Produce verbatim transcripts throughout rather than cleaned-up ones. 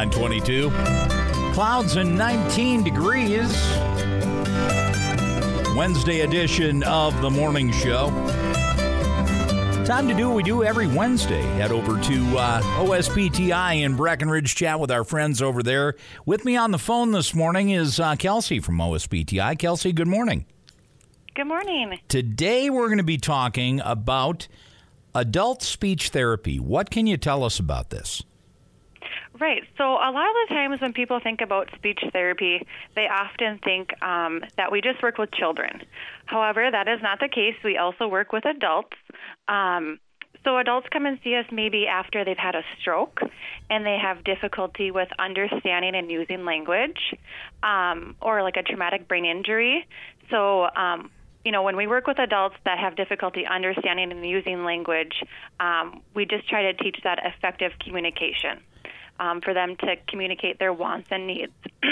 nine twenty-two. Clouds and nineteen degrees. Wednesday edition of the morning show. Time to do what we do every Wednesday. Head over to uh, O S P T I in Breckenridge, chat with our friends over there. With me on the phone this morning is uh, Kelsey from O S P T I. Kelsey, good morning. Good morning. Today we're going to be talking about adult speech therapy. What can you tell us about this? Right. So a lot of the times when people think about speech therapy, they often think um, that we just work with children. However, that is not the case. We also work with adults. Um, so adults come and see us maybe after they've had a stroke and they have difficulty with understanding and using language, um, or like a traumatic brain injury. So, um, you know, when we work with adults that have difficulty understanding and using language, um, we just try to teach that effective communication. Um, for them to communicate their wants and needs.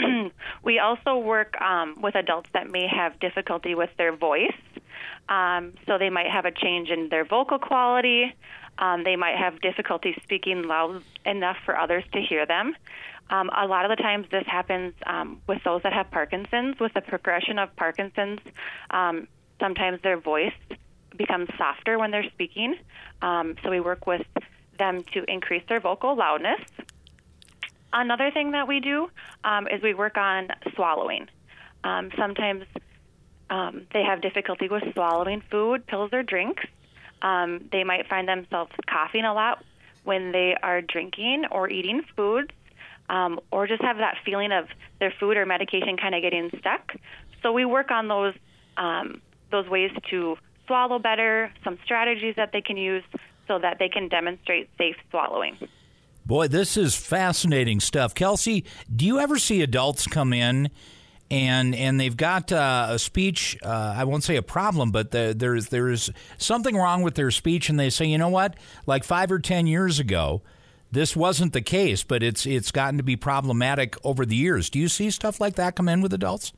We also work um, with adults that may have difficulty with their voice. Um, so they might have a change in their vocal quality. Um, they might have difficulty speaking loud enough for others to hear them. Um, a lot of the times this happens um, with those that have Parkinson's. With the progression of Parkinson's, um, sometimes their voice becomes softer when they're speaking. Um, so we work with them to increase their vocal loudness. Another thing that we do um, is we work on swallowing. Um, sometimes um, they have difficulty with swallowing food, pills, or drinks. Um, they might find themselves coughing a lot when they are drinking or eating foods, um, or just have that feeling of their food or medication kind of getting stuck. So we work on those um, those ways to swallow better, some strategies that they can use so that they can demonstrate safe swallowing. Boy, this is fascinating stuff. Kelsey, do you ever see adults come in and and they've got uh, a speech, uh, I won't say a problem, but the, there's there's something wrong with their speech, and they say, you know what, like five or ten years ago, this wasn't the case, but it's it's gotten to be problematic over the years. Do you see stuff like that come in with adults?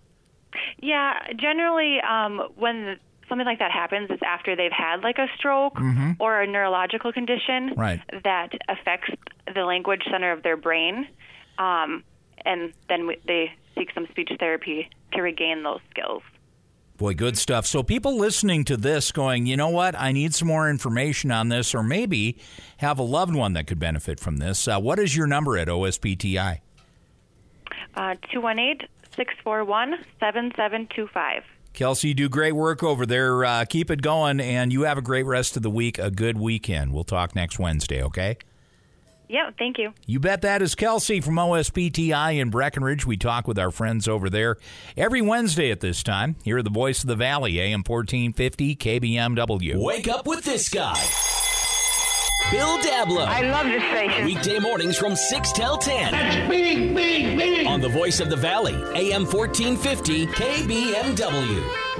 Yeah, generally um, when something like that happens, it's after they've had like a stroke mm-hmm. or a neurological condition right. that affects the language center of their brain, um, and then we, they seek some speech therapy to regain those skills. Boy, good stuff. So people listening to this going, you know what, I need some more information on this, or maybe have a loved one that could benefit from this. Uh, what is your number at O S P T I? Uh, two one eight, six four one, seven seven two five. Kelsey, you do great work over there. Uh, keep it going, and you have a great rest of the week, a good weekend. We'll talk next Wednesday, okay? Yeah, thank you. You bet. That is Kelsey from O S P T I in Breckenridge. We talk with our friends over there every Wednesday at this time. Here are the Voice of the Valley, A M fourteen fifty, K B M W. Wake up with this guy, Bill Dablow. I love this station. Weekday mornings from six till ten. That's big, big, big. On the Voice of the Valley, A M fourteen fifty, K B M W.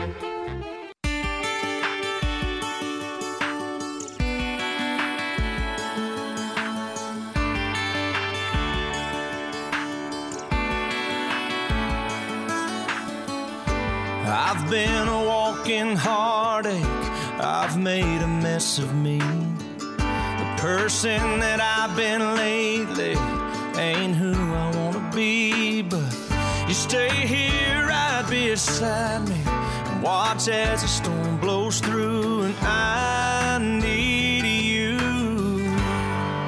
I've been a walking heartache. I've made a mess of me. Person that I've been lately ain't who I wanna be, but you stay here right beside me and watch as the storm blows through, and I need